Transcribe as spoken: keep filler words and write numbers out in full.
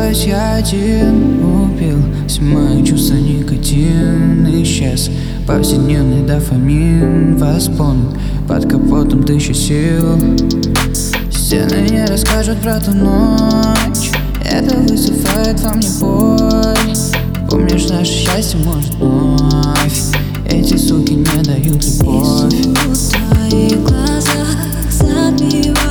остаюсь я один. Убил все мои чувства, никотин исчез. Повседневный дофамин восполнен под капотом тысячи сил. Стены не расскажут про ту ночь, это высыпает во мне боль. Помнишь, наше счастье может вновь, эти суки не дают любовь. И в твоих глазах забивают